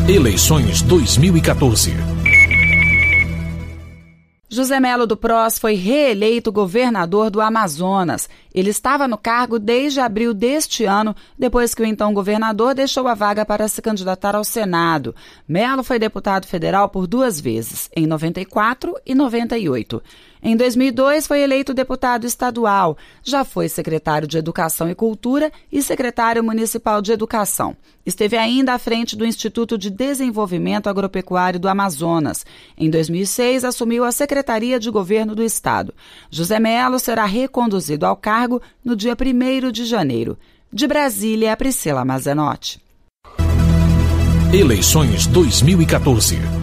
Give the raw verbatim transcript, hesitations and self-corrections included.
Eleições dois mil e quatorze. José Melo do Prós foi reeleito governador do Amazonas. Ele estava no cargo desde abril deste ano, depois que o então governador deixou a vaga para se candidatar ao Senado. Melo foi deputado federal por duas vezes, em noventa e quatro e noventa e oito. Em dois mil e dois, foi eleito deputado estadual. Já foi secretário de Educação e Cultura e secretário municipal de Educação. Esteve ainda à frente do Instituto de Desenvolvimento Agropecuário do Amazonas. Em dois mil e seis, assumiu a Secretaria de Governo do Estado. José Melo será reconduzido ao cargo no dia primeiro de janeiro. De Brasília, Priscila Mazenotti. Eleições dois mil e quatorze.